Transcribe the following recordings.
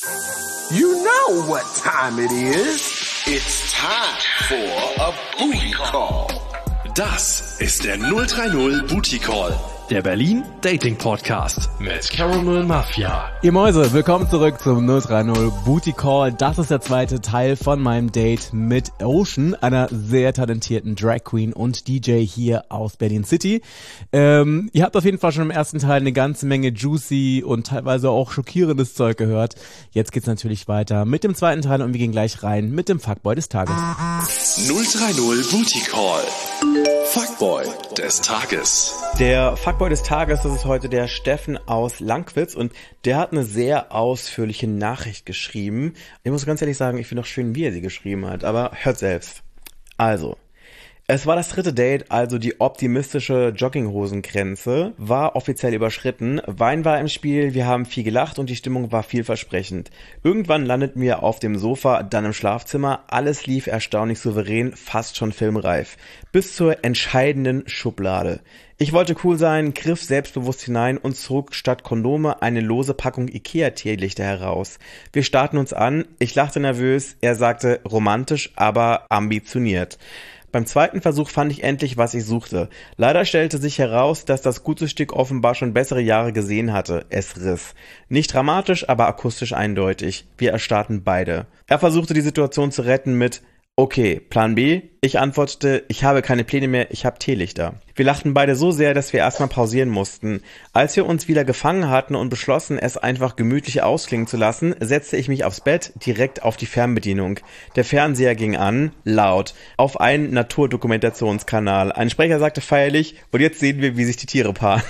You know what time it is. It's time for a booty call. Das ist der 030 Booty Call, der Berlin Dating Podcast mit Caramel Mafia. Ihr Mäuse, willkommen zurück zum 030 Booty Call. Das ist der zweite Teil von meinem Date mit Ocean, einer sehr talentierten Drag Queen und DJ hier aus Berlin City. Ihr habt auf jeden Fall schon im ersten Teil eine ganze Menge juicy und teilweise auch schockierendes Zeug gehört. Jetzt geht's natürlich weiter mit dem zweiten Teil und wir gehen gleich rein mit dem Fuckboy des Tages. 030 Booty Call. Fuckboy des Tages. Der Fuckboy des Tages, das ist heute der Steffen aus Langwitz und der hat eine sehr ausführliche Nachricht geschrieben. Ich muss ganz ehrlich sagen, ich finde auch schön, wie er sie geschrieben hat, aber hört selbst. Also, es war das dritte Date, also die optimistische Jogginghosengrenze war offiziell überschritten. Wein war im Spiel, wir haben viel gelacht und die Stimmung war vielversprechend. Irgendwann landeten wir auf dem Sofa, dann im Schlafzimmer. Alles lief erstaunlich souverän, fast schon filmreif. Bis zur entscheidenden Schublade. Ich wollte cool sein, griff selbstbewusst hinein und zog statt Kondome eine lose Packung Ikea-Teelichter heraus. Wir starrten uns an, ich lachte nervös, er sagte romantisch, aber ambitioniert. Beim zweiten Versuch fand ich endlich, was ich suchte. Leider stellte sich heraus, dass das gute Stück offenbar schon bessere Jahre gesehen hatte. Es riss. Nicht dramatisch, aber akustisch eindeutig. Wir erstarrten beide. Er versuchte die Situation zu retten mit Okay, Plan B? Ich antwortete, ich habe keine Pläne mehr, ich habe Teelichter. Wir lachten beide so sehr, dass wir erstmal pausieren mussten. Als wir uns wieder gefangen hatten und beschlossen, es einfach gemütlich ausklingen zu lassen, setzte ich mich aufs Bett, direkt auf die Fernbedienung. Der Fernseher ging an, laut, auf einen Naturdokumentationskanal. Ein Sprecher sagte feierlich, und jetzt sehen wir, wie sich die Tiere paaren.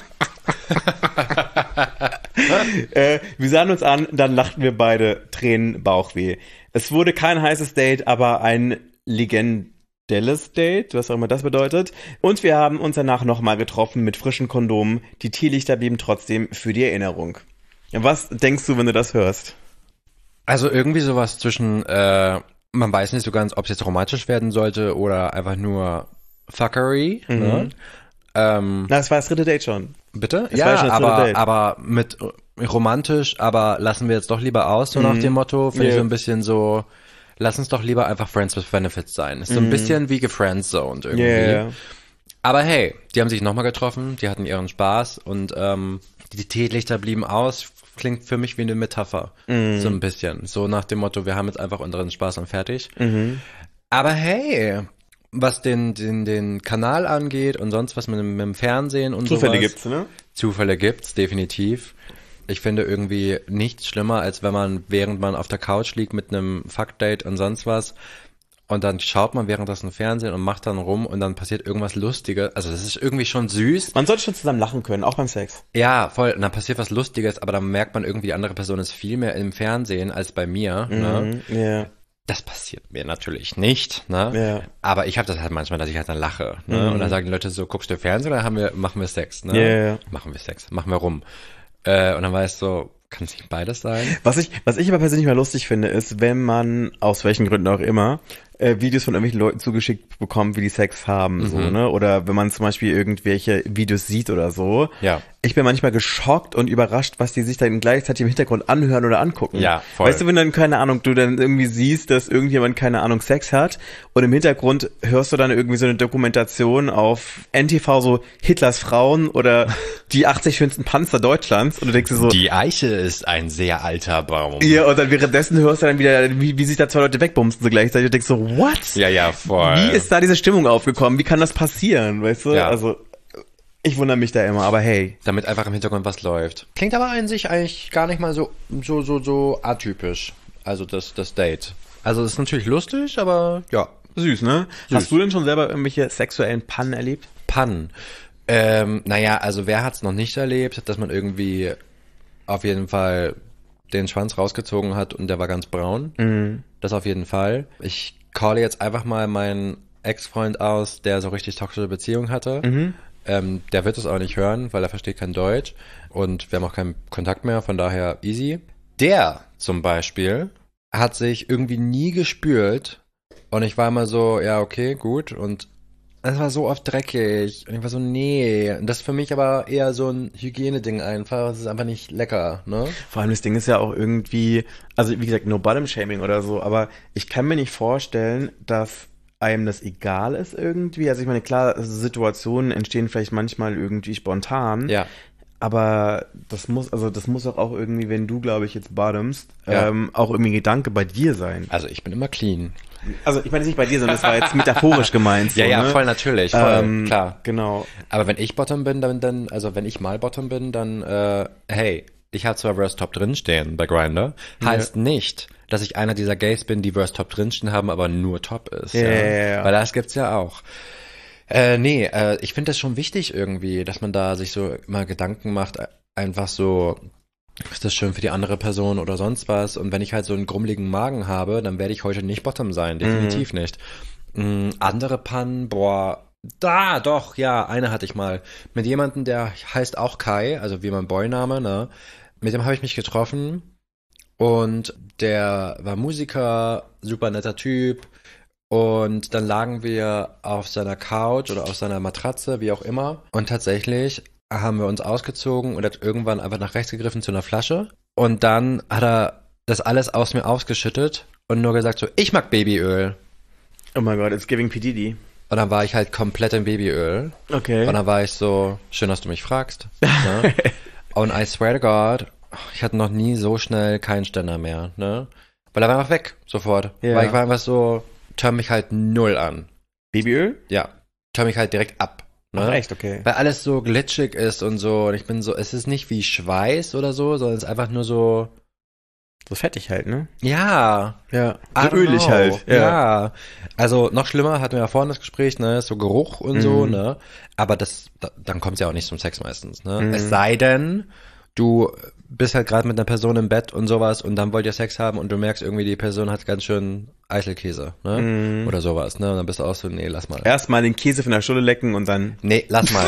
Wir sahen uns an, dann lachten wir beide, Tränen, Bauchweh. Es wurde kein heißes Date, aber ein legendelles Date, was auch immer das bedeutet. Und wir haben uns danach nochmal getroffen mit frischen Kondomen. Die Teelichter blieben trotzdem für die Erinnerung. Was denkst du, wenn du das hörst? Also irgendwie sowas zwischen, man weiß nicht so ganz, ob es jetzt romantisch werden sollte oder einfach nur Fuckery. Ne? Das war das dritte Date schon. Bitte? Das war ja schon das dritte Date. aber mit romantisch, aber lassen wir jetzt doch lieber aus, so nach dem Motto, finde ich so ein bisschen so, lass uns doch lieber einfach Friends with Benefits sein. Ist so ein bisschen wie gefriendzoned irgendwie. Yeah. Aber hey, die haben sich nochmal getroffen, die hatten ihren Spaß und die Teelichter blieben aus, klingt für mich wie eine Metapher. So ein bisschen. So nach dem Motto, wir haben jetzt einfach unseren Spaß und fertig. Aber hey, was den Kanal angeht und sonst was mit dem Fernsehen und Zufälle sowas. gibt's, ne? Zufälle gibt's, definitiv. Ich finde irgendwie nichts schlimmer, als wenn man, während man auf der Couch liegt mit einem Fuckdate und sonst was, und dann schaut man währenddessen Fernsehen und macht dann rum und dann passiert irgendwas Lustiges. Also das ist irgendwie schon süß. Man sollte schon zusammen lachen können, auch beim Sex. Ja, voll. Und dann passiert was Lustiges, aber dann merkt man irgendwie, die andere Person ist viel mehr im Fernsehen als bei mir. Ne? Ja. Das passiert mir natürlich nicht, ne? Ja. Aber ich habe das halt manchmal, dass ich halt dann lache, ne? Und dann sagen die Leute so, guckst du Fernsehen oder machen wir Sex, ne? Ja. Machen wir Sex, machen wir rum. Und dann war es so, kann es nicht beides sein? Was ich aber persönlich mal lustig finde, ist, wenn man, aus welchen Gründen auch immer, Videos von irgendwelchen Leuten zugeschickt bekommt, wie die Sex haben, so, ne? Oder wenn man zum Beispiel irgendwelche Videos sieht oder so. Ja. Ich bin manchmal geschockt und überrascht, was die sich dann gleichzeitig im Hintergrund anhören oder angucken. Ja, voll. Weißt du, wenn dann, keine Ahnung, du dann irgendwie siehst, dass irgendjemand, keine Ahnung, Sex hat und im Hintergrund hörst du dann irgendwie so eine Dokumentation auf NTV, so Hitlers Frauen oder die 80 schönsten Panzer Deutschlands und du denkst dir so, Die Eiche ist ein sehr alter Baum. ja, und dann währenddessen hörst du dann wieder, wie sich da zwei Leute wegbumsen so gleichzeitig und denkst so, what? Ja, voll. Wie ist da diese Stimmung aufgekommen? Wie kann das passieren? Weißt du? Ja. Also, ich wundere mich da immer, aber hey. Damit einfach im Hintergrund was läuft. Klingt aber an sich eigentlich gar nicht mal so atypisch. Also das Date. Also es ist natürlich lustig, aber ja. Süß, ne? Süß. Hast du denn schon selber irgendwelche sexuellen Pannen erlebt? Pannen. Naja, also wer hat's noch nicht erlebt, dass man irgendwie auf jeden Fall den Schwanz rausgezogen hat und der war ganz braun. Das auf jeden Fall. Ich calle jetzt einfach mal meinen Ex-Freund aus, der so richtig toxische Beziehung hatte. Der wird es auch nicht hören, weil er versteht kein Deutsch und wir haben auch keinen Kontakt mehr, von daher easy. Der zum Beispiel hat sich irgendwie nie gespürt und ich war immer so, ja okay, gut und Es war so oft dreckig. Und ich war so, nee. Und das ist für mich aber eher so ein Hygieneding einfach. Es ist einfach nicht lecker, ne? Vor allem das Ding ist ja auch irgendwie, also wie gesagt, no Bottom-Shaming oder so, aber ich kann mir nicht vorstellen, dass einem das egal ist irgendwie. Also ich meine, klar, Situationen entstehen vielleicht manchmal irgendwie spontan. Ja. Aber das muss auch irgendwie, wenn du, glaube ich, jetzt bottomst, Ja. auch irgendwie ein Gedanke bei dir sein. Also ich bin immer clean. Also ich meine jetzt nicht bei dir, sondern das war jetzt metaphorisch gemeint. So, Ja, ne? voll natürlich, voll, klar. Genau. Aber wenn ich Bottom bin, dann, also wenn ich mal Bottom bin, dann, hey, ich habe zwar Worst Top drinstehen bei Grindr, heißt nicht, dass ich einer dieser Gays bin, die Worst Top drinstehen haben, aber nur Top ist. Ja. Weil das gibt's ja auch. Ich finde das schon wichtig irgendwie, dass man da sich so immer Gedanken macht, einfach so, ist das schön für die andere Person oder sonst was? Und wenn ich halt so einen grummeligen Magen habe, dann werde ich heute nicht Bottom sein, definitiv nicht. Andere Pannen, eine hatte ich mal. Mit jemandem, der heißt auch Kai, also wie mein Boyname, ne? Mit dem habe ich mich getroffen und der war Musiker, super netter Typ. Und dann lagen wir auf seiner Couch oder auf seiner Matratze, wie auch immer. Und tatsächlich haben wir uns ausgezogen und hat irgendwann einfach nach rechts gegriffen zu einer Flasche. Und dann hat er das alles aus mir ausgeschüttet und nur gesagt so, ich mag Babyöl. Oh mein Gott, it's giving P. Diddy. Und dann war ich halt komplett im Babyöl. Okay. Und dann war ich so, schön, dass du mich fragst. Ne? Und I swear to God, ich hatte noch nie so schnell keinen Ständer mehr. Ne? Weil er war einfach weg, sofort. Ja. Weil ich war einfach so, turn mich halt null an. Babyöl? Ja, turn mich halt direkt ab. Ne? Ach, echt, okay. Weil alles so glitschig ist und so. Und ich bin so, es ist nicht wie Schweiß oder so, sondern es ist einfach nur so. So fettig halt, ne? Ja. Ja. I So don't ölig know. halt. Ja. Also noch schlimmer hatten wir ja vorhin das Gespräch, ne? So Geruch und so, ne? Aber dann kommt es ja auch nicht zum Sex meistens, ne? Es sei denn, du bist halt gerade mit einer Person im Bett und sowas und dann wollt ihr Sex haben und du merkst irgendwie, die Person hat ganz schön Eichelkäse, ne? Oder sowas, ne? Und dann bist du auch so, nee, lass mal. Erstmal den Käse von der Stulle lecken und dann. Nee, lass mal.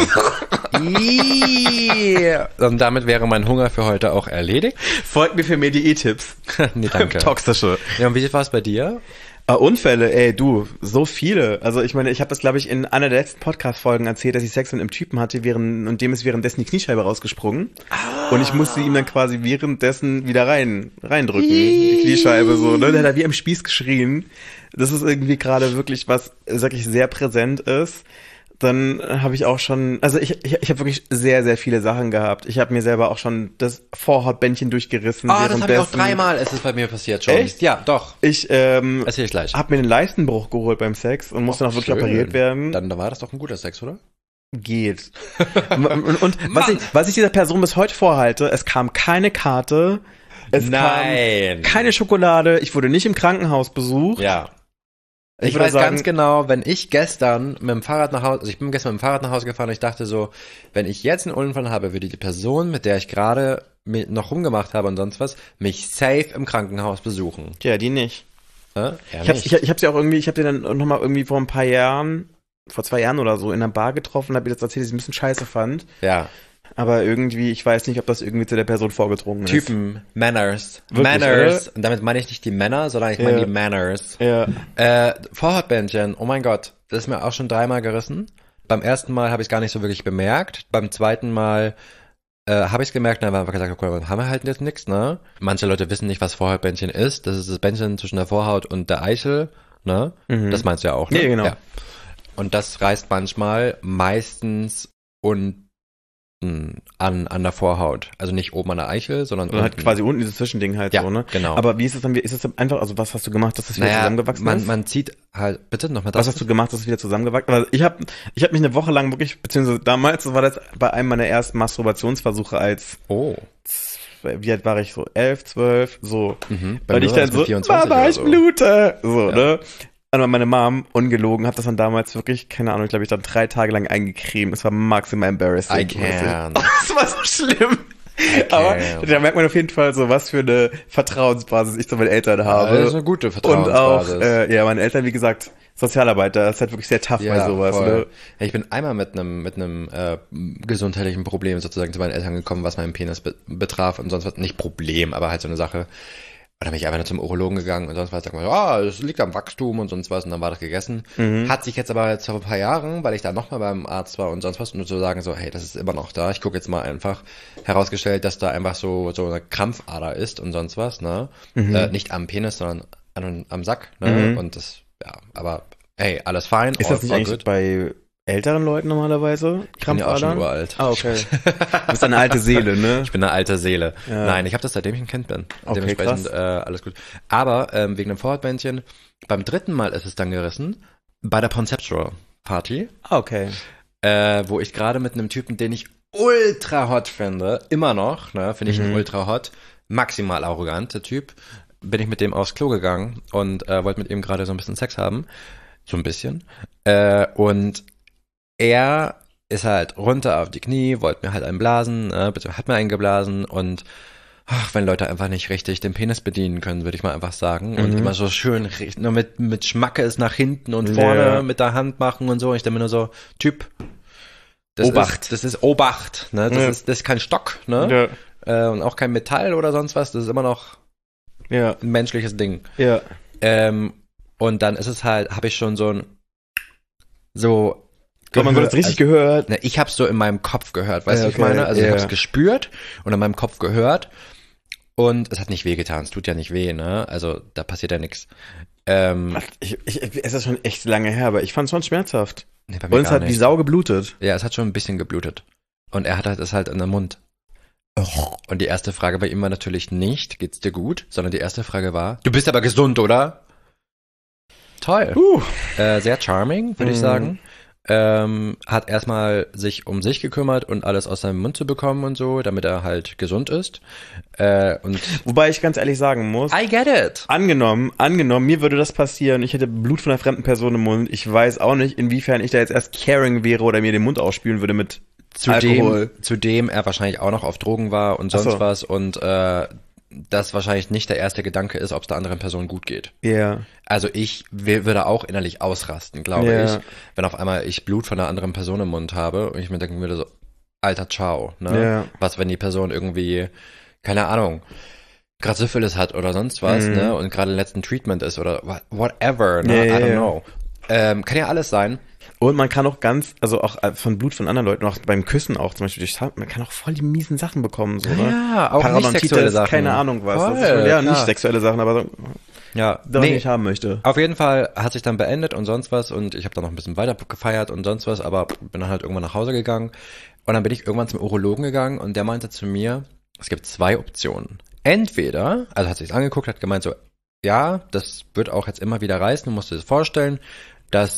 Und damit wäre mein Hunger für heute auch erledigt. Folgt mir für mehr Diät-Tipps. Nee, danke. Toxische. Ja, und wie war es bei dir? Unfälle, ey, du, so viele. Also ich meine, ich habe das, glaube ich, in einer der letzten Podcast-Folgen erzählt, dass ich Sex mit einem Typen hatte, und dem ist währenddessen die Kniescheibe rausgesprungen. Und ich musste ihm dann quasi währenddessen wieder reindrücken, die Kniescheibe so, ne? Der hat da wie am Spieß geschrien. Das ist irgendwie gerade wirklich was, sag ich, sehr präsent ist. Dann habe ich auch schon, also ich habe wirklich sehr, sehr viele Sachen gehabt. Ich habe mir selber auch schon das Vorhautbändchen durchgerissen. Das habe ich auch 3-mal, ist es bei mir passiert schon. Echt? Ja, doch. Ich Erzähl ich gleich. habe mir einen Leistenbruch geholt beim Sex und musste noch wirklich Schön. operiert werden. Dann war das doch ein guter Sex, oder? Geht. Und was ich dieser Person bis heute vorhalte, es kam keine Karte, es Nein. kam keine Schokolade, ich wurde nicht im Krankenhaus besucht. Ja. Ich würde weiß sagen- ganz genau, wenn ich gestern mit dem Fahrrad nach Hause, also ich bin gestern mit dem Fahrrad nach Hause gefahren und ich dachte so, wenn ich jetzt einen Unfall habe, würde die Person, mit der ich gerade noch rumgemacht habe und sonst was, mich safe im Krankenhaus besuchen. Tja, die nicht. Ja, Ich hab sie auch irgendwie, ich habe die dann nochmal irgendwie vor 2 Jahren oder so in einer Bar getroffen, habe ihr das erzählt, dass ich ein bisschen scheiße fand. Ja. Aber irgendwie, ich weiß nicht, ob das irgendwie zu der Person vorgedrungen ist. Typen, Manners. Wirklich, Manners. Und damit meine ich nicht die Männer, sondern ich meine Ja. die Manners. Ja. Vorhautbändchen, oh mein Gott, das ist mir auch schon 3-mal gerissen. Beim ersten Mal habe ich es gar nicht so wirklich bemerkt. Beim zweiten Mal habe ich es gemerkt und dann haben wir gesagt, okay, haben wir halt jetzt nichts, ne? Manche Leute wissen nicht, was Vorhautbändchen ist. Das ist das Bändchen zwischen der Vorhaut und der Eichel, ne? Das meinst du ja auch, ne? Nee, genau. Ja. Und das reißt manchmal, meistens unten an der Vorhaut. Also nicht oben an der Eichel, sondern Und halt unten. quasi unten dieses Zwischending halt Ja, so, ne? genau. Aber wie ist es dann, ist es dann einfach, also was hast du gemacht, dass das wieder zusammengewachsen ist? man zieht halt, bitte nochmal Was hast du gemacht, dass es wieder zusammengewachsen ist? Also ich hab mich eine Woche lang wirklich, beziehungsweise damals war das bei einem meiner ersten Masturbationsversuche als, Oh. wie alt war ich so? 11, 12, so. Bei Und mir ich war dann das so, mit 24 Mama, oder ich so. blute! So, ne? Und meine Mom, ungelogen, hat das dann damals wirklich, keine Ahnung, ich glaube, ich dann 3 Tage lang eingecremt. Es war maximal embarrassing. I can. Das war so schlimm. Aber da merkt man auf jeden Fall so, was für eine Vertrauensbasis ich zu meinen Eltern habe. Das ist eine gute Und auch, Vertrauensbasis. meine Eltern, wie gesagt, Sozialarbeiter, das ist halt wirklich sehr tough bei sowas. voll. Ne? Ja, ich bin einmal mit einem gesundheitlichen Problem sozusagen zu meinen Eltern gekommen, was meinen Penis betraf und sonst was. Nicht Problem, aber halt so eine Sache. Und dann bin ich einfach nur zum Urologen gegangen und sonst was. Sag mal, es liegt am Wachstum und sonst was. Und dann war das gegessen. Hat sich jetzt aber jetzt vor ein paar Jahren, weil ich da nochmal beim Arzt war und sonst was, nur zu sagen so, hey, das ist immer noch da. Ich gucke jetzt mal einfach. Herausgestellt, dass da einfach so eine Krampfader ist und sonst was, ne? Nicht am Penis, sondern am Sack, ne? Und das, ja, aber hey, alles fein. Ist das nicht eigentlich bei älteren Leuten normalerweise? Ich bin ja auch schon uralt. Ah, okay. Du bist eine alte Seele, ne? Ich bin eine alte Seele. Ja. Nein, ich habe das seitdem ich ein Kind bin. Okay, Dementsprechend alles gut. Aber wegen dem Vorhautbändchen, beim 3. Mal ist es dann gerissen, bei der Conceptual Party, Ah, okay. wo ich gerade mit einem Typen, den ich ultra hot finde, immer noch, ne, finde ich ihn ultra hot, maximal arrogant, der Typ, bin ich mit dem aufs Klo gegangen und wollte mit ihm gerade so ein bisschen Sex haben. So ein bisschen. Und er ist halt runter auf die Knie, wollte mir halt einen blasen, hat mir einen geblasen und wenn Leute einfach nicht richtig den Penis bedienen können, würde ich mal einfach sagen. Und immer so schön, nur mit Schmackes nach hinten und vorne mit der Hand machen und so. Und ich denke mir nur so, Typ, Obacht. Das ist Obacht, ne? Das ist kein Stock, ne? Ja. Und auch kein Metall oder sonst was. Das ist immer noch ein menschliches Ding. Ja. Und dann ist es halt, habe ich schon so Man hat das richtig gehört. Ne, ich hab's so in meinem Kopf gehört, weißt du, was ich meine? Also ich hab's gespürt und in meinem Kopf gehört und es hat nicht wehgetan, es tut ja nicht weh, ne? Also da passiert ja nichts. Es ist schon echt lange her, aber ich fand's schon schmerzhaft. Nee, bei mir und es gar hat wie nicht. Sau geblutet. Ja, es hat schon ein bisschen geblutet. Und er hat halt es halt in der Mund. Und die erste Frage bei ihm war natürlich nicht, geht's dir gut? Sondern die erste Frage war, du bist aber gesund, oder? Toll. Sehr charming, würde ich sagen. Hat erstmal sich um sich gekümmert und alles aus seinem Mund zu bekommen und so, damit er halt gesund ist. Und Wobei ich ganz ehrlich sagen muss, I get it. Angenommen, mir würde das passieren, ich hätte Blut von einer fremden Person im Mund, ich weiß auch nicht, inwiefern ich da jetzt erst caring wäre oder mir den Mund ausspülen würde mit Alkohol. Zudem er wahrscheinlich auch noch auf Drogen war und sonst was und das wahrscheinlich nicht der erste Gedanke ist, ob es der anderen Person gut geht. Ja. Yeah. Also ich würde auch innerlich ausrasten, glaube ich, wenn auf einmal ich Blut von einer anderen Person im Mund habe und ich mir denken würde so, alter, ciao, ne? Yeah. Was, wenn die Person irgendwie, keine Ahnung, gerade Syphilis hat oder sonst was, ne? Und gerade im letzten Treatment ist oder whatever, ne? I don't know. Kann ja alles sein. Und man kann auch auch von Blut von anderen Leuten, auch beim Küssen auch zum Beispiel, man kann auch voll die miesen Sachen bekommen, so, ne? Ja, auch nicht sexuelle Sachen. Keine Ahnung was. Voll, das ist schon, nicht sexuelle Sachen, aber so, was ich nicht haben möchte. Auf jeden Fall hat sich dann beendet und sonst was und ich habe dann noch ein bisschen weiter gefeiert und sonst was, aber bin dann halt irgendwann nach Hause gegangen und dann bin ich irgendwann zum Urologen gegangen und der meinte zu mir, es gibt 2 Optionen. Entweder, also hat sich's angeguckt, hat gemeint so, ja, das wird auch jetzt immer wieder reißen, du musst dir das vorstellen, dass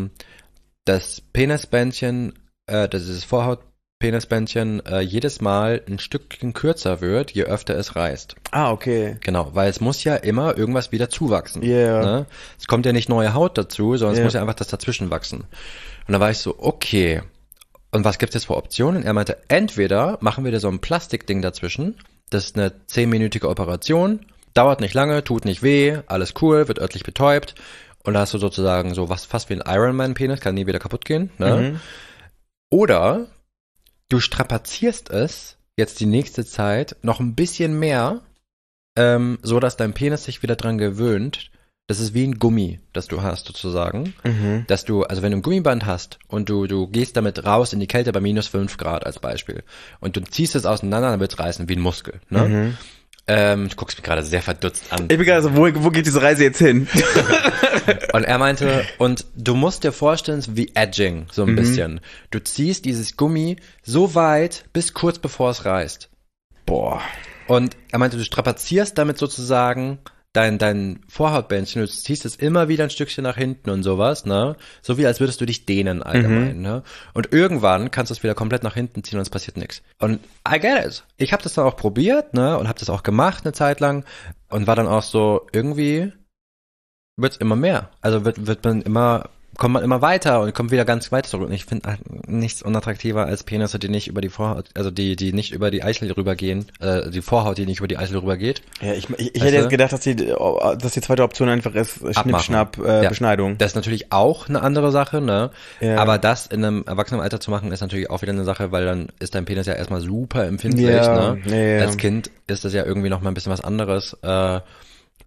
das Penisbändchen, dieses Vorhautpenisbändchen jedes Mal ein Stückchen kürzer wird, je öfter es reißt. Ah, okay. Genau, weil es muss ja immer irgendwas wieder zuwachsen. Yeah. Ne? Es kommt ja nicht neue Haut dazu, sondern es muss ja einfach das dazwischen wachsen. Und da war ich so, okay, und was gibt's jetzt für Optionen? Er meinte, entweder machen wir da so ein Plastikding dazwischen, das ist eine 10-minütige Operation, dauert nicht lange, tut nicht weh, alles cool, wird örtlich betäubt. Und da hast du sozusagen so fast wie ein Ironman-Penis, kann nie wieder kaputt gehen. Ne? Oder du strapazierst es jetzt die nächste Zeit noch ein bisschen mehr, so dass dein Penis sich wieder dran gewöhnt. Das ist wie ein Gummi, das du hast sozusagen. Dass du, also wenn du ein Gummiband hast und du gehst damit raus in die Kälte bei minus 5 Grad als Beispiel und du ziehst es auseinander, dann wird es reißen wie ein Muskel. Ne? Du guckst mich gerade sehr verdutzt an. Ich bin gerade so, wo geht diese Reise jetzt hin? Und er meinte, und du musst dir vorstellen, es ist wie Edging, so ein bisschen. Du ziehst dieses Gummi so weit, bis kurz bevor es reißt. Boah. Und er meinte, du strapazierst damit sozusagen dein Vorhautbändchen, du ziehst es immer wieder ein Stückchen nach hinten und sowas, ne? So wie als würdest du dich dehnen allgemein, ne? Und irgendwann kannst du es wieder komplett nach hinten ziehen und es passiert nichts. Und I get it. Ich habe das dann auch probiert, ne? Und habe das auch gemacht eine Zeit lang und war dann auch so, irgendwie wird's immer mehr. Also kommt man immer weiter und kommt wieder ganz weit zurück. Und ich finde nichts unattraktiver als Penisse, die nicht über die Vorhaut, also die nicht über die Eichel rübergehen, die Vorhaut, die nicht über die Eichel rübergeht. Ja, ich hätte jetzt gedacht, dass die zweite Option einfach ist, Schnipp-Schnapp, Beschneidung. Das ist natürlich auch eine andere Sache, ne? Ja. Aber das in einem Erwachsenenalter zu machen, ist natürlich auch wieder eine Sache, weil dann ist dein Penis ja erstmal super empfindlich, ne? Ja. Als Kind ist das ja irgendwie noch mal ein bisschen was anderes.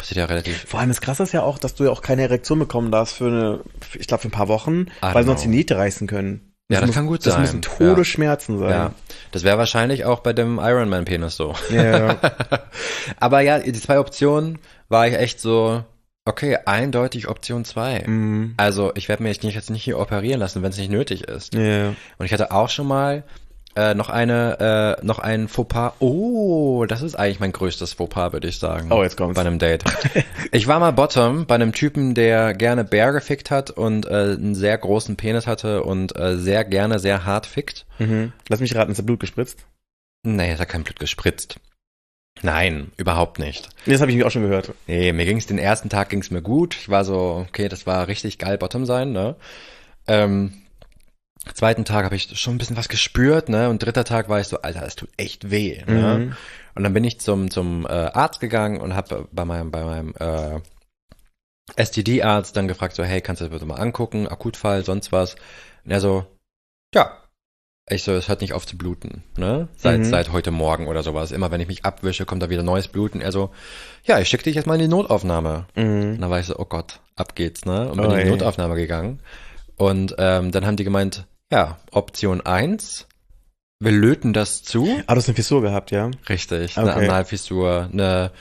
Passiert ja relativ. Vor allem das Krasse ist ja auch, dass du ja auch keine Erektion bekommen darfst für ein paar Wochen, weil sonst die Niete reißen können. Das kann gut sein. Das müssen Todesschmerzen sein. Ja, das wäre wahrscheinlich auch bei dem Ironman-Penis so. Ja. Aber ja, die 2 Optionen war ich echt so, okay, eindeutig Option 2. Also ich werde mir jetzt nicht hier operieren lassen, wenn es nicht nötig ist. Ja. Und ich hatte auch schon mal noch ein Fauxpas. Oh, das ist eigentlich mein größtes Fauxpas, würde ich sagen. Oh, jetzt kommt's. Bei einem Date. Ich war mal Bottom bei einem Typen, der gerne Bär gefickt hat und einen sehr großen Penis hatte und sehr gerne sehr hart fickt. Lass mich raten, ist da Blut gespritzt? Nee, es hat kein Blut gespritzt. Nein, überhaupt nicht. Das habe ich mir auch schon gehört. Nee, den ersten Tag ging's mir gut. Ich war so, okay, das war richtig geil, Bottom sein, ne? Zweiten Tag habe ich schon ein bisschen was gespürt, ne? Und dritter Tag war ich so, Alter, das tut echt weh, ne? Und dann bin ich zum Arzt gegangen und habe bei meinem STD-Arzt dann gefragt, so, hey, kannst du das bitte mal angucken, Akutfall, sonst was? Und er so, ja. Ich so, es hört nicht auf zu bluten, ne? Seit heute Morgen oder sowas. Immer wenn ich mich abwische, kommt da wieder neues Bluten. Er so, ja, ich schicke dich jetzt mal in die Notaufnahme. Und dann war ich so, oh Gott, ab geht's, ne? Und bin in die Notaufnahme gegangen. Und dann haben die gemeint, ja, Option 1, wir löten das zu. Ah, du hast eine Fissur gehabt, ja? Richtig, okay. Eine Analfissur, eine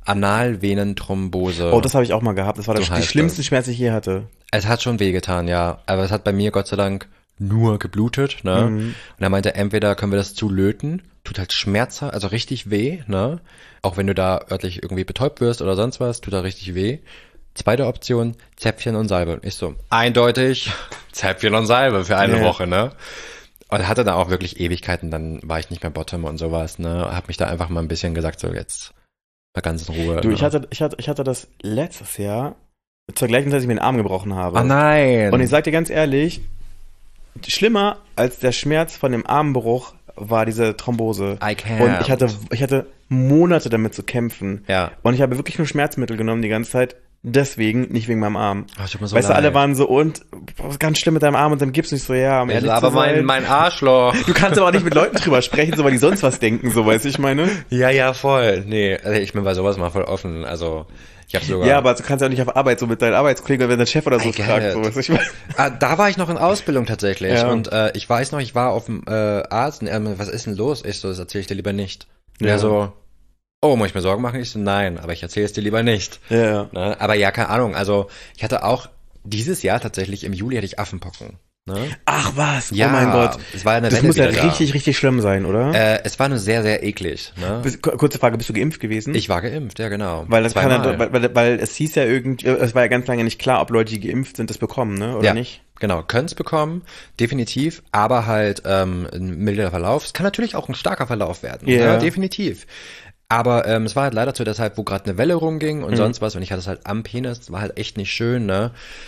Analvenenthrombose. Oh, das habe ich auch mal gehabt. Das war So die schlimmste Schmerz, die ich je hatte. Es hat schon wehgetan, ja. Aber es hat bei mir Gott sei Dank nur geblutet, ne? Und er meinte, entweder können wir das zulöten, tut halt schmerzhaft, also richtig weh, ne? Auch wenn du da örtlich irgendwie betäubt wirst oder sonst was, tut da richtig weh. Zweite Option, Zäpfchen und Salbe. Ich so, eindeutig, Zäpfchen und Salbe für eine Woche, ne? Und hatte da auch wirklich Ewigkeiten, dann war ich nicht mehr Bottom und sowas, ne? Hab mich da einfach mal ein bisschen gesagt, so jetzt mal ganz in Ruhe. Du, ne? ich hatte das letztes Jahr zur gleichen Zeit, dass ich mir den Arm gebrochen habe. Oh nein! Und ich sag dir ganz ehrlich, schlimmer als der Schmerz von dem Armbruch war diese Thrombose. I can't. Und ich hatte Monate damit zu kämpfen. Ja. Und ich habe wirklich nur Schmerzmittel genommen die ganze Zeit. Deswegen, nicht wegen meinem Arm. Oh, tut mir so weißt leid. du, alle waren so, und was ganz schlimm mit deinem Arm und dann gibt's nicht so, ja, um ehrlich aber zu sein. mein Arschloch. Du kannst aber auch nicht mit Leuten drüber sprechen, so weil die sonst was denken, so, weißt du, ich meine? Ja, voll. Nee, also ich bin bei sowas mal voll offen. Also, ich habe sogar... Ja, aber du kannst ja auch nicht auf Arbeit so mit deinen Arbeitskollegen, wenn dein Chef oder so I get fragt, it. so, weißt du, ich meine. Da war ich noch in Ausbildung tatsächlich. Ja. Und ich weiß noch, ich war auf dem Arzt und er meinte, was ist denn los? Ich so, das erzähle ich dir lieber nicht. Und Ja. er so, oh, muss ich mir Sorgen machen? Ich so, nein, aber ich erzähle es dir lieber nicht. Ja. Ne? Aber ja, keine Ahnung. Also, ich hatte auch dieses Jahr tatsächlich, im Juli hatte ich Affenpocken. Ne? Ach was, Ja, oh mein Gott. es war eine Das Welle muss ja wieder da. richtig, richtig schlimm sein, oder? Es war nur sehr, sehr eklig. Ne? Kurze Frage, bist du geimpft gewesen? Ich war geimpft, ja genau. Weil das kann Zweimal. ja, weil es hieß ja irgendwie, es war ja ganz lange nicht klar, ob Leute, die geimpft sind, das bekommen, ne? Oder ja, nicht? Genau, können's bekommen, definitiv, aber halt ein milder Verlauf. Es kann natürlich auch ein starker Verlauf werden, Ja. ja, definitiv. Aber es war halt leider zu der Zeit, wo gerade eine Welle rumging und sonst was und ich hatte es halt am Penis, das war halt echt nicht schön, ne?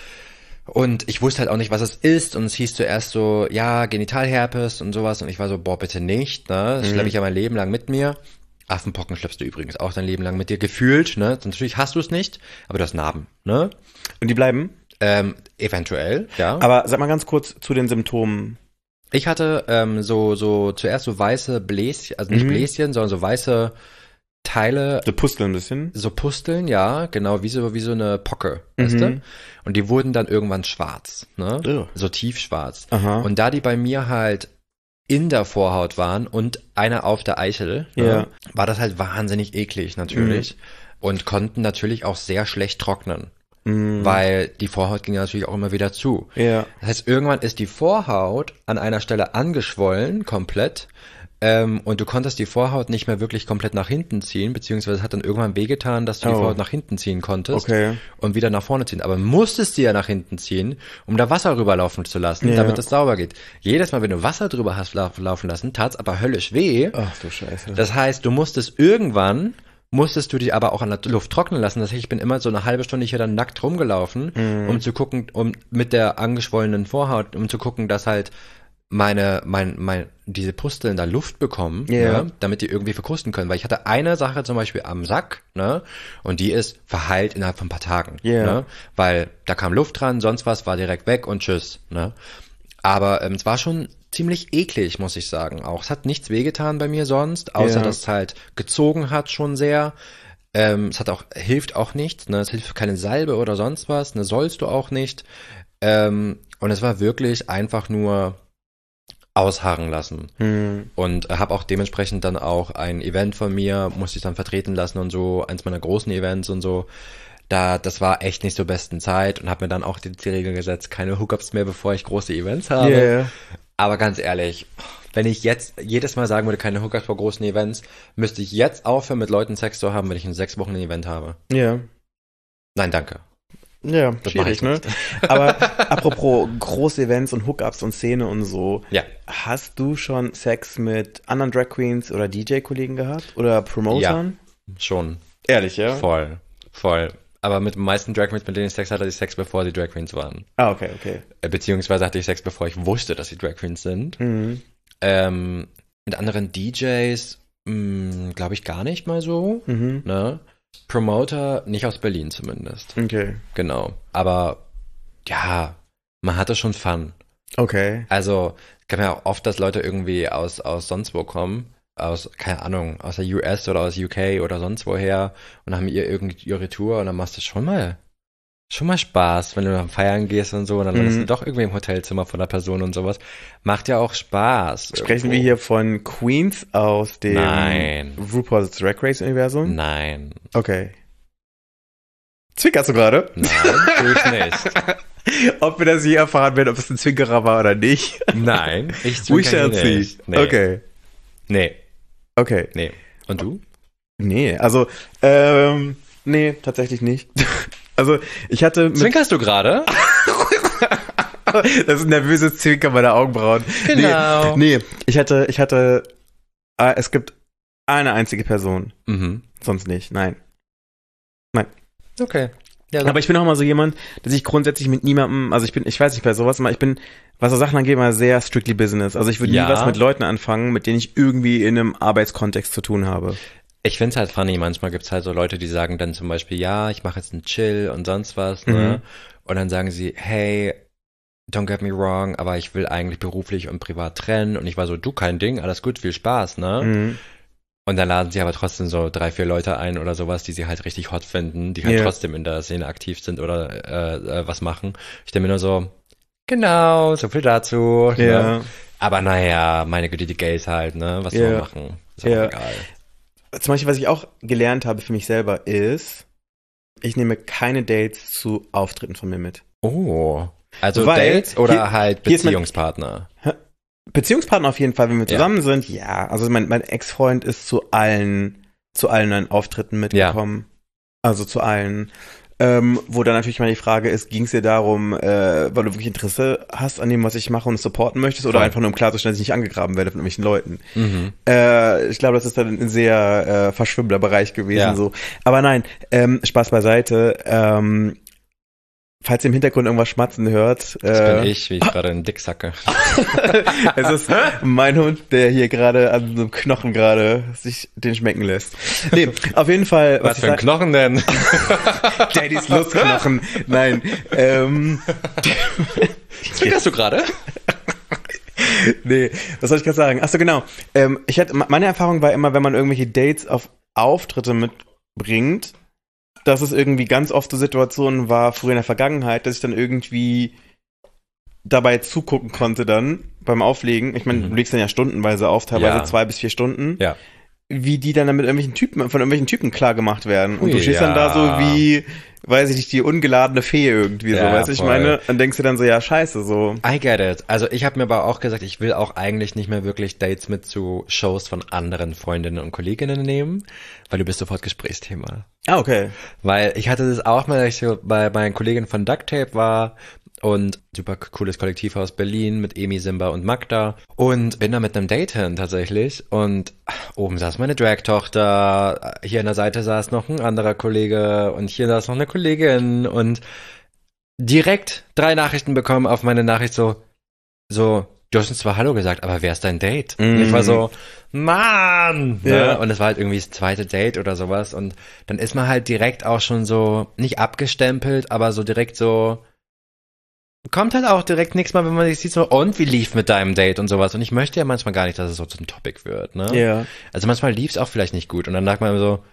Und ich wusste halt auch nicht, was es ist und es hieß zuerst so, ja, Genitalherpes und sowas und ich war so, boah, bitte nicht, ne? Das schleppe ich ja mein Leben lang mit mir. Affenpocken schleppst du übrigens auch dein Leben lang mit dir gefühlt, ne? Natürlich hast du es nicht, aber du hast Narben, ne? Und die bleiben? Eventuell, ja. Aber sag mal ganz kurz zu den Symptomen. Ich hatte so zuerst so weiße Bläschen, also nicht Bläschen, sondern so weiße Teile, So Pusteln ein bisschen. so Pusteln, ja, genau, wie so eine Pocke, weißt du? Und die wurden dann irgendwann schwarz, ne? Ugh. So tiefschwarz. Aha. Und da die bei mir halt in der Vorhaut waren und einer auf der Eichel, Ja. ne, war das halt wahnsinnig eklig natürlich und konnten natürlich auch sehr schlecht trocknen. Weil die Vorhaut ging ja natürlich auch immer wieder zu. Ja. Das heißt, irgendwann ist die Vorhaut an einer Stelle angeschwollen, komplett, und du konntest die Vorhaut nicht mehr wirklich komplett nach hinten ziehen, beziehungsweise es hat dann irgendwann wehgetan, dass du die Vorhaut nach hinten ziehen konntest Okay. und wieder nach vorne ziehen. Aber musstest die ja nach hinten ziehen, um da Wasser rüberlaufen zu lassen, Ja. damit es sauber geht. Jedes Mal, wenn du Wasser drüber hast laufen lassen, tat's aber höllisch weh. Ach du Scheiße. Das heißt, musstest du die aber auch an der Luft trocknen lassen. Das heißt, ich bin immer so eine halbe Stunde hier dann nackt rumgelaufen, um zu gucken, mit der angeschwollenen Vorhaut, um zu gucken, dass halt diese Pusteln da Luft bekommen, Ja. ne, damit die irgendwie verkrusten können. Weil ich hatte eine Sache zum Beispiel am Sack, ne, und die ist verheilt innerhalb von ein paar Tagen, Ja. ne, weil da kam Luft dran, sonst was, war direkt weg und tschüss, ne. Aber es war schon ziemlich eklig, muss ich sagen. Auch es hat nichts wehgetan bei mir sonst, außer Ja. dass es halt gezogen hat schon sehr. Es hilft auch nichts, ne? Es hilft keine Salbe oder sonst was, ne? Sollst du auch nicht. Und es war wirklich einfach nur ausharren lassen. Und habe auch dementsprechend dann auch ein Event von mir, musste ich dann vertreten lassen und so, eins meiner großen Events und so. Das war echt nicht zur besten Zeit und habe mir dann auch die Regel gesetzt, keine Hookups mehr, bevor ich große Events habe. Yeah. Aber ganz ehrlich, wenn ich jetzt jedes Mal sagen würde, keine Hookups vor großen Events, müsste ich jetzt aufhören, mit Leuten Sex zu haben, wenn ich in 6 Wochen ein Event habe. Ja. Nein, danke. Ja, Das mache ich schwierig, ne? Aber apropos große Events und Hookups und Szene und so. Ja. Hast du schon Sex mit anderen Drag Queens oder DJ-Kollegen gehabt? Oder Promotern? Schon. Ehrlich, ja? Voll. Aber mit den meisten Drag Queens, mit denen ich Sex hatte ich Sex, bevor sie Drag Queens waren. Ah, okay. Beziehungsweise hatte ich Sex, bevor ich wusste, dass sie Drag Queens sind. Mhm. Mit anderen DJs, glaube ich, gar nicht mal so. Mhm. Ne? Promoter, nicht aus Berlin zumindest. Okay. Genau. Aber ja, man hatte schon Fun. Okay. Also, es gab ja auch oft, dass Leute irgendwie aus sonst wo kommen. Keine Ahnung, aus der US oder aus UK oder sonst woher und haben ihre Tour und dann machst du schon mal Spaß, wenn du nach Feiern gehst und so und dann landest du doch irgendwie im Hotelzimmer von der Person und sowas. Macht ja auch Spaß. Sprechen wir hier von Queens aus dem Nein. RuPaul's Drag Race Universum? Nein. Okay. Zwinkerst du gerade? Nein, tue ich nicht. Ob wir das je erfahren werden, ob es ein Zwinkerer war oder nicht? Nein, ich We zwinkere shall see. nicht. Nee. Okay. Okay. Nee. Und du? Nee, also, nee, tatsächlich nicht. Also, ich hatte Zwinkerst du gerade? Das ist ein nervöses Zwinkern meiner Augenbrauen. Genau. Nee, ich hatte, es gibt eine einzige Person. Sonst nicht, nein. Okay. Ja, Aber ich bin auch mal so jemand, dass ich grundsätzlich mit niemandem, also ich weiß nicht, bei sowas mal, ich bin, was so Sachen angeht, mal sehr strictly business. Also ich würde nie was mit Leuten anfangen, mit denen ich irgendwie in einem Arbeitskontext zu tun habe. Ich find's halt funny, manchmal gibt's halt so Leute, die sagen dann zum Beispiel, ja, ich mache jetzt einen Chill und sonst was, ne? Und dann sagen sie, hey, don't get me wrong, aber ich will eigentlich beruflich und privat trennen. Und ich war so, du, kein Ding, alles gut, viel Spaß, ne? Und dann laden sie aber trotzdem so 3-4 Leute ein oder sowas, die sie halt richtig hot finden, die halt trotzdem in der Szene aktiv sind oder was machen. Ich denke mir nur so, genau, so viel dazu. Ja. Ne? Aber naja, meine Güte, die Gays halt, ne? Was soll man machen? Ist auch egal. Zum Beispiel, was ich auch gelernt habe für mich selber ist, ich nehme keine Dates zu Auftritten von mir mit. Oh. Also Weil Dates oder halt Beziehungspartner? Beziehungspartner auf jeden Fall, wenn wir zusammen sind, ja. Also mein Ex-Freund ist zu allen Auftritten mitgekommen. Ja. Also zu allen. Wo dann natürlich mal die Frage ist, ging es dir darum, weil du wirklich Interesse hast an dem, was ich mache und es supporten möchtest, oder einfach nur um klarzustellen, dass ich nicht angegraben werde von irgendwelchen Leuten. Ich glaube, das ist dann ein sehr verschwimmender Bereich gewesen. So. Aber nein, Spaß beiseite. Falls ihr im Hintergrund irgendwas schmatzen hört. Das bin ich, wie ich gerade einen Dick sacke. Es ist mein Hund, der hier gerade an so einem Knochen gerade sich den schmecken lässt. Nee, auf jeden Fall. Was für ein Knochen denn? Daddys Lustknochen. Nein. Zwinkerst du gerade? Nee, was soll ich gerade sagen? Achso, genau. Meine Erfahrung war immer, wenn man irgendwelche Dates auf Auftritte mitbringt, dass es irgendwie ganz oft so Situationen war, früher in der Vergangenheit, dass ich dann irgendwie dabei zugucken konnte dann beim Auflegen. Ich meine, du legst dann ja stundenweise auf, teilweise 2 bis 4 Stunden. Ja. Wie die dann mit von irgendwelchen Typen klar gemacht werden. Und du stehst dann da so wie, weiß ich nicht, die ungeladene Fee irgendwie so, weißt du, ich meine? Dann denkst du dann so, ja, scheiße, so. I get it. Also ich habe mir aber auch gesagt, ich will auch eigentlich nicht mehr wirklich Dates mit zu Shows von anderen Freundinnen und Kolleginnen nehmen, weil du bist sofort Gesprächsthema. Ah, okay. Weil ich hatte das auch mal, als ich so bei meinen Kolleginnen von Duct Tape war und super cooles Kollektiv aus Berlin mit Emi, Simba und Magda und bin da mit einem Date hin tatsächlich und oben saß meine Drag-Tochter, hier an der Seite saß noch ein anderer Kollege und hier saß noch eine Kollegin und direkt 3 Nachrichten bekommen auf meine Nachricht so, du hast uns zwar Hallo gesagt, aber wer ist dein Date? Und ich war so, Mann! Ja. Ne? Und es war halt irgendwie das zweite Date oder sowas und dann ist man halt direkt auch schon so, nicht abgestempelt, aber so direkt so, kommt halt auch direkt nichts mal, wenn man sich sieht, so, und wie lief mit deinem Date und sowas. Und ich möchte ja manchmal gar nicht, dass es so zum Topic wird, ne? Ja. Also manchmal lief es auch vielleicht nicht gut. Und dann sagt man so,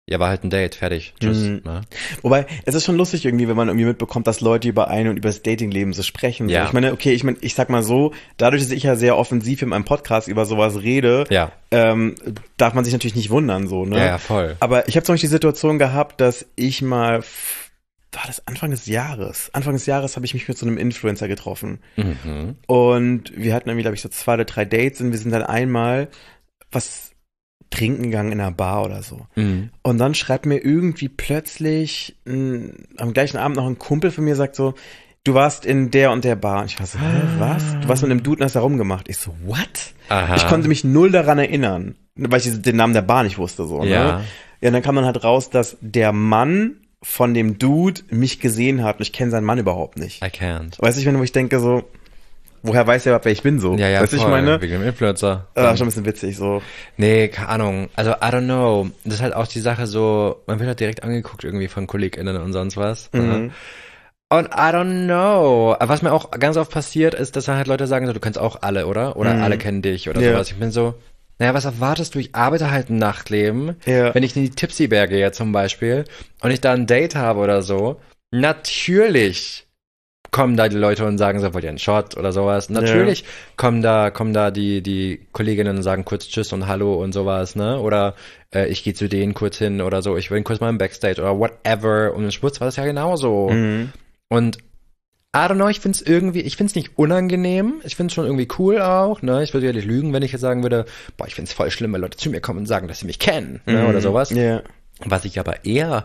Ja, war halt ein Date, fertig, tschüss. Ne? Wobei, es ist schon lustig irgendwie, wenn man irgendwie mitbekommt, dass Leute über einen und über das Datingleben so sprechen. So. Ja. Ich meine, okay, ich sag mal so, dadurch, dass ich ja sehr offensiv in meinem Podcast über sowas rede, Ja. darf man sich natürlich nicht wundern, so, ne? Ja, voll. Aber ich habe zum Beispiel die Situation gehabt, dass ich mal, war das Anfang des Jahres? Anfang des Jahres habe ich mich mit so einem Influencer getroffen. Mhm. Und wir hatten irgendwie, glaube ich, so 2 oder 3 Dates und wir sind dann einmal was trinken gegangen in einer Bar oder so. Mhm. Und dann schreibt mir irgendwie plötzlich am gleichen Abend noch ein Kumpel von mir, sagt so, du warst in der und der Bar. Und ich war so, was? Du warst mit einem Dude und hast da rumgemacht. Ich so, what? Aha. Ich konnte mich null daran erinnern, weil ich den Namen der Bar nicht wusste. So, Ja. Ne? Ja, und dann kam dann halt raus, dass der Mann von dem Dude mich gesehen hat und ich kenne seinen Mann überhaupt nicht. I can't. Weißt du, wo ich denke so, woher weiß der überhaupt, wer ich bin so? Ja, weißt du, voll, ich meine? wegen dem Influencer. Schon ein bisschen witzig so. Nee, keine Ahnung. Also, I don't know. Das ist halt auch die Sache so, man wird halt direkt angeguckt irgendwie von KollegInnen und sonst was. Ne? Und I don't know. Aber was mir auch ganz oft passiert, ist, dass dann halt Leute sagen so, du kennst auch alle, oder? Oder alle kennen dich oder Ja. sowas. Ich bin so, naja, was erwartest du? Ich arbeite halt ein Nachtleben. Ja. Wenn ich in die Tipsy-Berge jetzt zum Beispiel und ich da ein Date habe oder so, natürlich kommen da die Leute und sagen so, wollt ihr einen Shot oder sowas. Natürlich kommen da die Kolleginnen und sagen kurz Tschüss und Hallo und sowas, ne? Oder ich gehe zu denen kurz hin oder so, ich bin kurz mal im Backstage oder whatever. Und im Spitz war das ja genauso. Und I don't know, ich find's nicht unangenehm, ich find's schon irgendwie cool auch, ne? Ich würde ja nicht lügen, wenn ich jetzt sagen würde, boah, ich find's voll schlimm, wenn Leute zu mir kommen und sagen, dass sie mich kennen, ne? Oder sowas. Ja. Was ich aber eher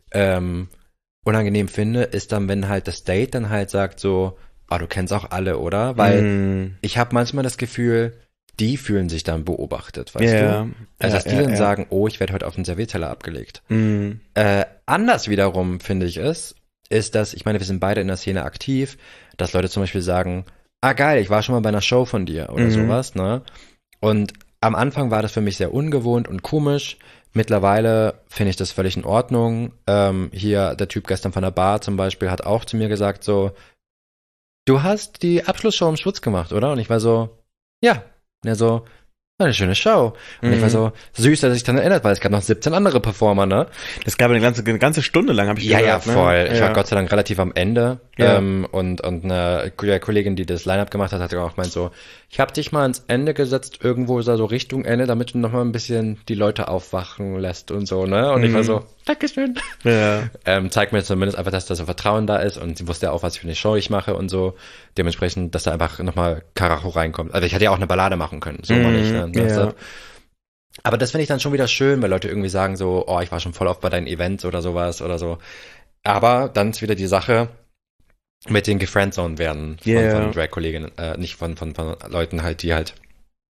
unangenehm finde, ist dann, wenn halt das Date dann halt sagt so, du kennst auch alle, oder? Weil ich habe manchmal das Gefühl, die fühlen sich dann beobachtet, weißt du? Also, dass die dann sagen, oh, ich werde heute auf den Servierteller abgelegt. Anders wiederum, finde ich ist, dass, ich meine, wir sind beide in der Szene aktiv, dass Leute zum Beispiel sagen, geil, ich war schon mal bei einer Show von dir oder sowas, ne? Und am Anfang war das für mich sehr ungewohnt und komisch. Mittlerweile finde ich das völlig in Ordnung. Hier, der Typ gestern von der Bar zum Beispiel hat auch zu mir gesagt so, du hast die Abschlussshow im Schwutz gemacht, oder? Und ich war so, ja. Und er so, war eine schöne Show. Und ich war so, süß, dass er sich dann erinnert, weil es gab noch 17 andere Performer, ne? Das gab eine ganze Stunde lang, habe ich gehört. Ja, voll. Ne? Ich war Gott sei Dank relativ am Ende. Ja. Und eine Kollegin, die das Line-Up gemacht hat auch gemeint so, ich habe dich mal ans Ende gesetzt, irgendwo so Richtung Ende, damit du noch mal ein bisschen die Leute aufwachen lässt und so, ne? Und ich war so, Dankeschön. Ja. Zeigt mir zumindest einfach, dass da so Vertrauen da ist und sie wusste ja auch, was für eine Show ich mache und so. Dementsprechend, dass da einfach nochmal Karacho reinkommt. Also ich hätte ja auch eine Ballade machen können, so war nicht, ne? Ja. Aber das finde ich dann schon wieder schön, weil Leute irgendwie sagen so, ich war schon voll oft bei deinen Events oder sowas oder so. Aber dann ist wieder die Sache mit den gefriendzoned werden von Drag-Kolleginnen, nicht von Leuten halt, die halt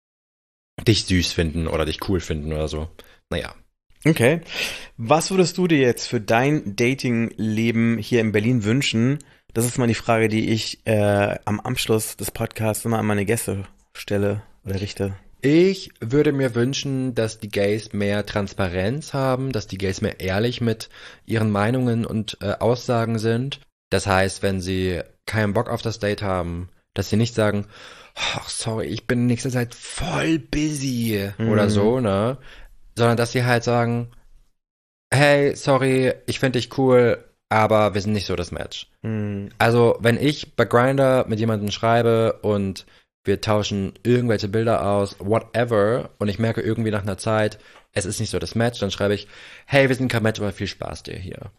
dich süß finden oder dich cool finden oder so. Naja. Okay. Was würdest du dir jetzt für dein Dating-Leben hier in Berlin wünschen? Das ist mal die Frage, die ich am Abschluss des Podcasts immer an meine Gäste stelle oder richte. Ich würde mir wünschen, dass die Gays mehr Transparenz haben, dass die Gays mehr ehrlich mit ihren Meinungen und Aussagen sind. Das heißt, wenn sie keinen Bock auf das Date haben, dass sie nicht sagen, sorry, ich bin in nächster Zeit voll busy oder so, ne? Sondern dass sie halt sagen, hey, sorry, ich finde dich cool, aber wir sind nicht so das Match. Also, wenn ich bei Grindr mit jemandem schreibe und wir tauschen irgendwelche Bilder aus, whatever, und ich merke irgendwie nach einer Zeit, es ist nicht so das Match, dann schreibe ich, hey, wir sind kein Match, aber viel Spaß dir hier.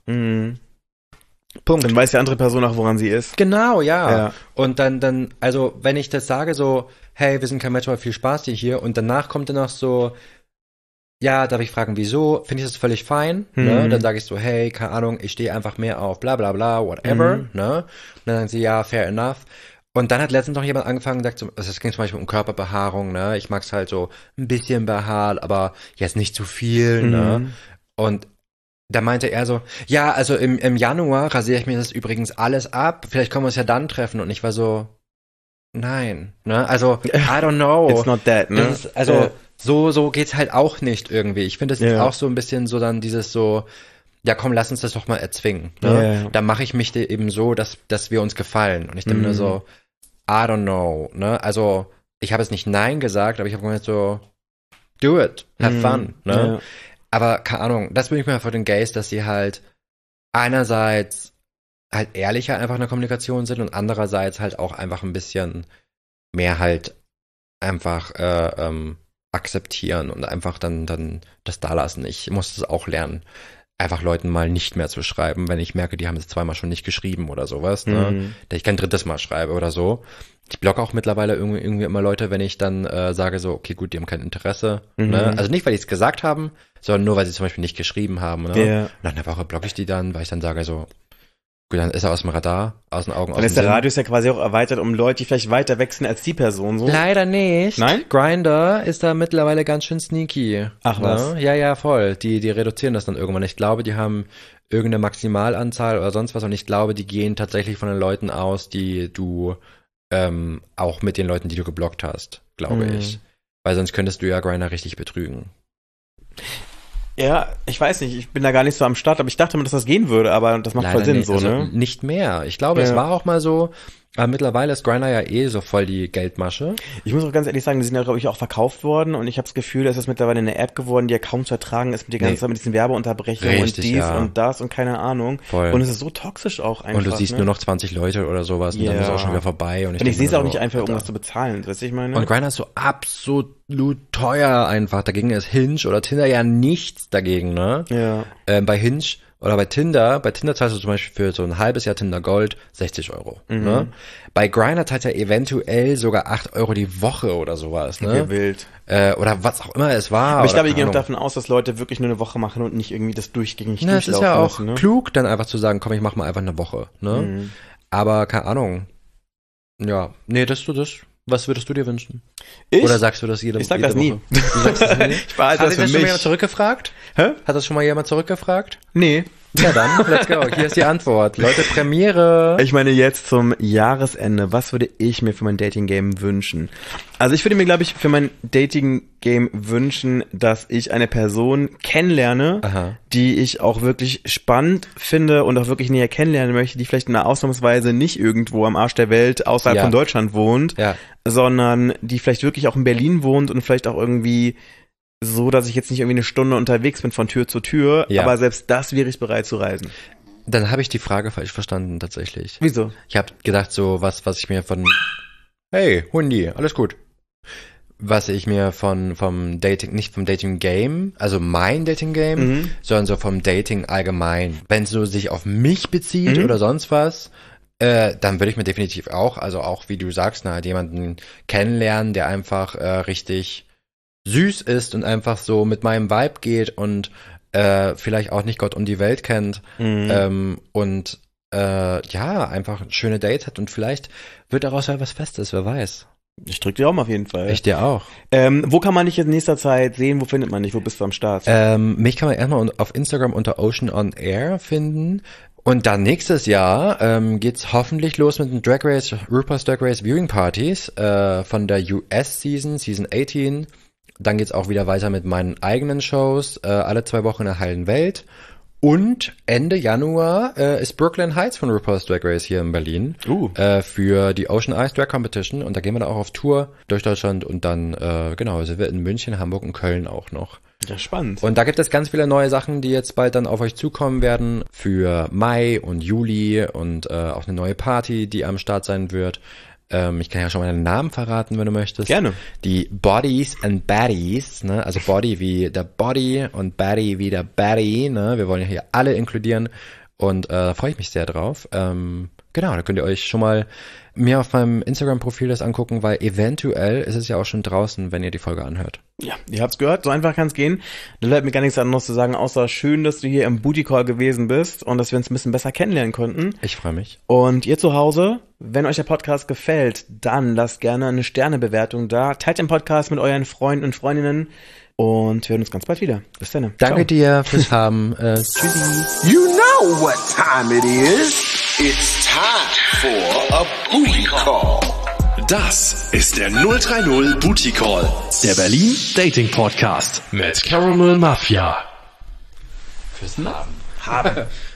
Punkt. Dann weiß die andere Person auch, woran sie ist. Genau, ja. Und dann, also, wenn ich das sage so, hey, wir sind kein Match, aber viel Spaß dir hier, und danach kommt dann noch so, ja, darf ich fragen, wieso? Finde ich das völlig fein, ne? Dann sage ich so, hey, keine Ahnung, ich stehe einfach mehr auf bla bla bla, whatever, ne? Und dann sagen sie, ja, fair enough. Und dann hat letztens noch jemand angefangen und sagt so, es ging zum Beispiel um Körperbehaarung, ne? Ich mag's halt so ein bisschen behaart, aber jetzt nicht zu viel, ne? Und da meinte er so, ja, also im Januar rasiere ich mir das übrigens alles ab, vielleicht können wir uns ja dann treffen. Und ich war so, nein, ne? Also, I don't know. It's not that, ne? Das ist, also, so geht's halt auch nicht irgendwie. Ich finde, das ist auch so ein bisschen so dann dieses so, ja komm, lass uns das doch mal erzwingen. Ne? Dann mache ich mich eben so, dass wir uns gefallen. Und ich denke mir so, I don't know. Ne? Also, ich habe jetzt nicht Nein gesagt, aber ich habe gesagt so, do it, have fun. Ne? Aber keine Ahnung, das bin ich mir von den Gays, dass sie halt einerseits halt ehrlicher einfach in der Kommunikation sind und andererseits halt auch einfach ein bisschen mehr halt einfach akzeptieren und einfach dann das da lassen. Ich muss das auch lernen, einfach Leuten mal nicht mehr zu schreiben, wenn ich merke, die haben es zweimal schon nicht geschrieben oder sowas, ne? Dass ich kein drittes Mal schreibe oder so. Ich blocke auch mittlerweile irgendwie immer Leute, wenn ich dann sage so, okay, gut, die haben kein Interesse. Ne? Also nicht, weil die es gesagt haben, sondern nur, weil sie zum Beispiel nicht geschrieben haben. Ne? Ja. Und nach einer Woche blocke ich die dann, weil ich dann sage so, gut, dann ist er aus dem Radar, aus den Augen, aus Dann dem ist der Sinn. Radius ja quasi auch erweitert um Leute, die vielleicht weiter wechseln als die Person. So. Leider nicht. Nein? Grindr ist da mittlerweile ganz schön sneaky. Ach was. Ne? Ja, voll. Die reduzieren das dann irgendwann. Ich glaube, die haben irgendeine Maximalanzahl oder sonst was und ich glaube, die gehen tatsächlich von den Leuten aus, die du auch mit den Leuten, die du geblockt hast, glaube ich. Weil sonst könntest du ja Grindr richtig betrügen. Ja, ich weiß nicht, ich bin da gar nicht so am Start, aber ich dachte immer, dass das gehen würde, aber das macht voll Leider Sinn, nicht, so, also ne? nicht mehr. Ich glaube, es war auch mal so, aber mittlerweile ist Grindr ja eh so voll die Geldmasche. Ich muss auch ganz ehrlich sagen, die sind ja, glaube ich, auch verkauft worden und ich habe das Gefühl, es ist mittlerweile eine App geworden, die ja kaum zu ertragen ist mit der ganzen Zeit, mit diesen Werbeunterbrechungen Richtig, und dies ja. und das und keine Ahnung. Voll. Und es ist so toxisch auch einfach. Und du siehst ne? nur noch 20 Leute oder sowas und dann ist es auch schon wieder vorbei. Und Und ich denk sehe es mir auch so, nicht einfach, Alter. irgendwas zu bezahlen, weißt du, ich meine? Und Grindr ist so absolut teuer einfach. Dagegen ist Hinge oder Tinder ja nichts dagegen, ne? Ja. Bei Hinge oder bei Tinder zahlst du zum Beispiel für so ein halbes Jahr Tinder Gold 60 €. Ne? Bei Grindr zahlt er eventuell sogar 8 € die Woche oder sowas, ne? Okay, wild. Oder was auch immer es war. Aber ich oder glaube, ich gehe keine noch Ahnung. davon aus, dass Leute wirklich nur eine Woche machen und nicht irgendwie das durchgängig Na, es ist durchlaufen ja auch lassen, ne? klug, dann einfach zu sagen, komm, ich mach mal einfach eine Woche, ne? Aber keine Ahnung. Ja, nee, das. Was würdest du dir wünschen? Ich? Oder sagst du das Ich sag das Woche? nie. Du sagst das nie? Ich behalte Hat das das für schon mal mich. jemand zurückgefragt? Hä? Hat das schon mal jemand zurückgefragt? Nee. Ja dann, let's go. Hier ist die Antwort. Leute, Premiere. Ich meine, jetzt zum Jahresende, was würde ich mir für mein Dating-Game wünschen? Also ich würde mir, glaube ich, für mein Dating-Game wünschen, dass ich eine Person kennenlerne, Aha. die ich auch wirklich spannend finde und auch wirklich näher kennenlernen möchte, die vielleicht mal ausnahmsweise nicht irgendwo am Arsch der Welt außerhalb Ja. von Deutschland wohnt, Ja. sondern die vielleicht wirklich auch in Berlin wohnt und vielleicht auch irgendwie so, dass ich jetzt nicht irgendwie eine Stunde unterwegs bin von Tür zu Tür, Ja. aber selbst das wäre ich bereit zu reisen. Dann habe ich die Frage falsch verstanden tatsächlich. Wieso? Ich habe gedacht so, was ich mir von Hey, Hundi, alles gut. Was ich mir vom Dating, nicht vom Dating-Game, also mein Dating-Game, sondern so vom Dating allgemein. Wenn es so sich auf mich bezieht oder sonst was, dann würde ich mir definitiv auch, also auch wie du sagst, halt jemanden kennenlernen, der einfach richtig süß ist und einfach so mit meinem Vibe geht und vielleicht auch nicht Gott und die Welt kennt und ja, einfach schöne Dates hat und vielleicht wird daraus ja was Festes, wer weiß. Ich drück dir auch mal auf jeden Fall. Ich dir auch. Wo kann man dich in nächster Zeit sehen? Wo findet man dich? Wo bist du am Start? Mich kann man erstmal auf Instagram unter Ocean on Air finden. Und dann nächstes Jahr geht's hoffentlich los mit den RuPaul's Drag Race Viewing Partys von der US-Season, Season 18. Dann geht's auch wieder weiter mit meinen eigenen Shows, alle 2 Wochen in der heilen Welt. Und Ende Januar ist Brooklyn Heights von RuPaul's Drag Race hier in Berlin für die Ocean Ice Drag Competition. Und da gehen wir dann auch auf Tour durch Deutschland und dann, genau, sind wir in München, Hamburg und Köln auch noch. Ja, spannend. Und da gibt es ganz viele neue Sachen, die jetzt bald dann auf euch zukommen werden für Mai und Juli und auch eine neue Party, die am Start sein wird. Ich kann ja schon mal den Namen verraten, wenn du möchtest. Gerne. Die Bodies and Baddies, ne? Also Body wie der Body und Baddie wie der Baddie, ne? Wir wollen ja hier alle inkludieren und freue ich mich sehr drauf. Genau, da könnt ihr euch schon mal mir auf meinem Instagram-Profil das angucken, weil eventuell ist es ja auch schon draußen, wenn ihr die Folge anhört. Ja, ihr habt's gehört, so einfach kann's gehen. Da bleibt mir gar nichts anderes zu sagen, außer schön, dass du hier im Booty Call gewesen bist und dass wir uns ein bisschen besser kennenlernen konnten. Ich freue mich. Und ihr zu Hause, wenn euch der Podcast gefällt, dann lasst gerne eine Sternebewertung da. Teilt den Podcast mit euren Freunden und Freundinnen und wir hören uns ganz bald wieder. Bis dann. Danke dir fürs Haben. Tschüssi. You know what time it is. It's time for a booty call. Das ist der 030 Booty Call, der Berlin Dating Podcast mit Caramel Mafia. Fürs Haben.